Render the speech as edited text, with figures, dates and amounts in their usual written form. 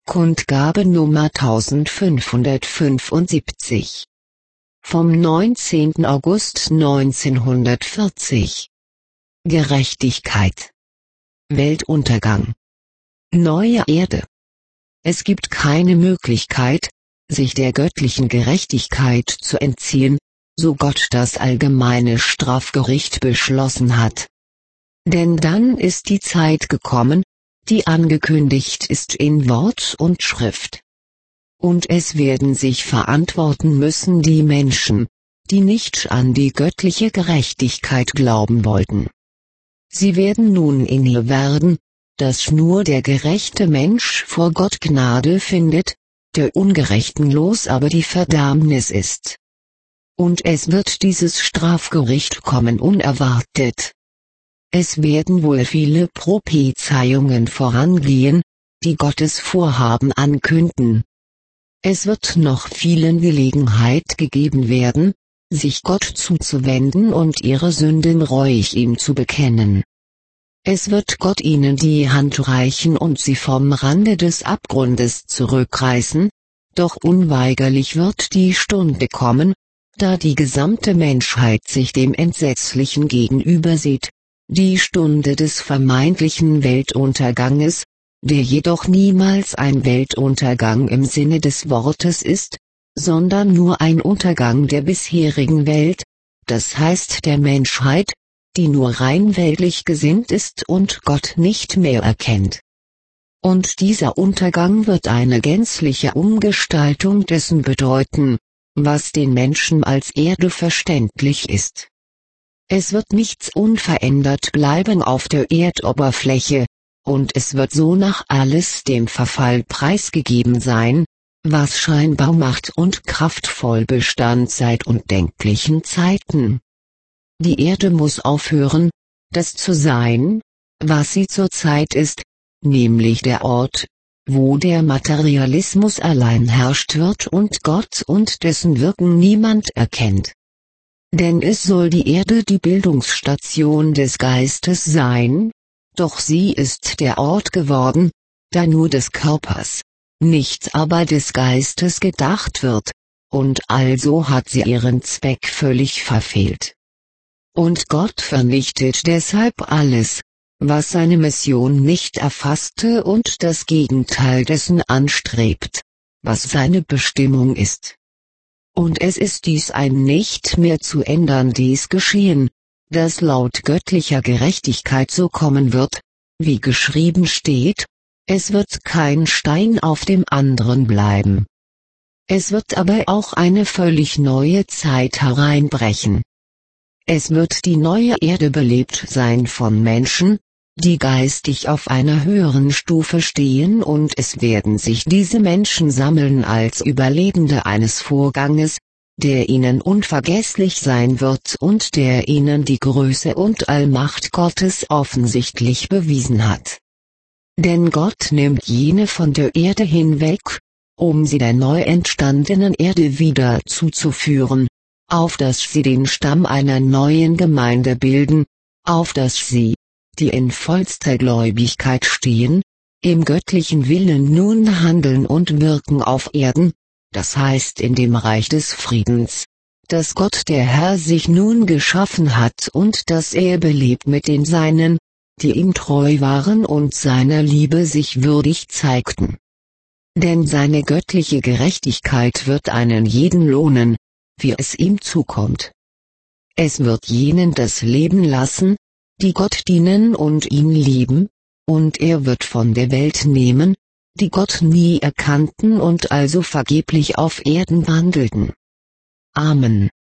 Kundgabe Nummer 1575. Vom 19. August 1940. Gerechtigkeit. Weltuntergang. Neue Erde. Es gibt keine Möglichkeit, sich der göttlichen Gerechtigkeit zu entziehen, so Gott das allgemeine Strafgericht beschlossen hat. Denn dann ist die Zeit gekommen, die angekündigt ist in Wort und Schrift. Und es werden sich verantworten müssen die Menschen, die nicht an die göttliche Gerechtigkeit glauben wollten. Sie werden nun inne werden, dass nur der gerechte Mensch vor Gott Gnade findet, der Ungerechten los aber die Verdammnis ist. Und es wird dieses Strafgericht kommen unerwartet. Es werden wohl viele Prophezeiungen vorangehen, die Gottes Vorhaben ankünden. Es wird noch vielen Gelegenheit gegeben werden, sich Gott zuzuwenden und ihre Sünden reuig ihm zu bekennen. Es wird Gott ihnen die Hand reichen und sie vom Rande des Abgrundes zurückreißen, doch unweigerlich wird die Stunde kommen, da die gesamte Menschheit sich dem Entsetzlichen gegenübersieht, die Stunde des vermeintlichen Weltunterganges, der jedoch niemals ein Weltuntergang im Sinne des Wortes ist, sondern nur ein Untergang der bisherigen Welt, das heißt der Menschheit, die nur rein weltlich gesinnt ist und Gott nicht mehr erkennt. Und dieser Untergang wird eine gänzliche Umgestaltung dessen bedeuten, was den Menschen als Erde verständlich ist. Es wird nichts unverändert bleiben auf der Erdoberfläche, und es wird so nach alles dem Verfall preisgegeben sein, was scheinbar Macht und kraftvoll bestand seit undenklichen Zeiten. Die Erde muss aufhören, das zu sein, was sie zurzeit ist, nämlich der Ort, wo der Materialismus allein herrscht wird und Gott und dessen Wirken niemand erkennt. Denn es soll die Erde die Bildungsstation des Geistes sein, doch sie ist der Ort geworden, da nur des Körpers, nicht aber des Geistes gedacht wird, und also hat sie ihren Zweck völlig verfehlt. Und Gott vernichtet deshalb alles, was seine Mission nicht erfasste und das Gegenteil dessen anstrebt, was seine Bestimmung ist. Und es ist dies ein nicht mehr zu änderndes Geschehen, das laut göttlicher Gerechtigkeit so kommen wird, wie geschrieben steht, es wird kein Stein auf dem anderen bleiben. Es wird aber auch eine völlig neue Zeit hereinbrechen. Es wird die neue Erde belebt sein von Menschen, die geistig auf einer höheren Stufe stehen, und es werden sich diese Menschen sammeln als Überlebende eines Vorganges, der ihnen unvergesslich sein wird und der ihnen die Größe und Allmacht Gottes offensichtlich bewiesen hat. Denn Gott nimmt jene von der Erde hinweg, um sie der neu entstandenen Erde wieder zuzuführen, auf dass sie den Stamm einer neuen Gemeinde bilden, auf dass sie, die in vollster Gläubigkeit stehen, im göttlichen Willen nun handeln und wirken auf Erden, das heißt in dem Reich des Friedens, das Gott der Herr sich nun geschaffen hat und das er belebt mit den Seinen, die ihm treu waren und seiner Liebe sich würdig zeigten. Denn seine göttliche Gerechtigkeit wird einen jeden lohnen, wie es ihm zukommt. Es wird jenen das Leben lassen, die Gott dienen und ihn lieben, und er wird von der Welt nehmen, die Gott nie erkannten und also vergeblich auf Erden wandelten. Amen.